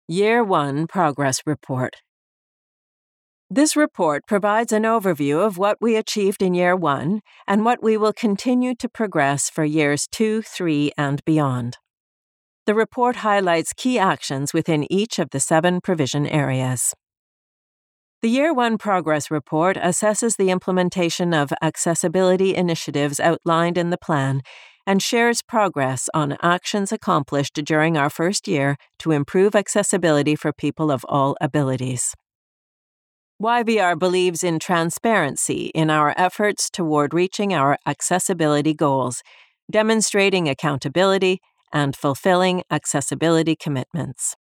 Year 1 Progress Report. This report provides an overview of what we achieved in Year 1 and what we will continue to progress for Years 2, 3, and beyond. The report highlights key actions within each of the 7 provision areas. The Year 1 Progress Report assesses the implementation of accessibility initiatives outlined in the plan and shares progress on actions accomplished during our first year to improve accessibility for people of all abilities. YVR believes in transparency in our efforts toward reaching our accessibility goals, demonstrating accountability and fulfilling accessibility commitments.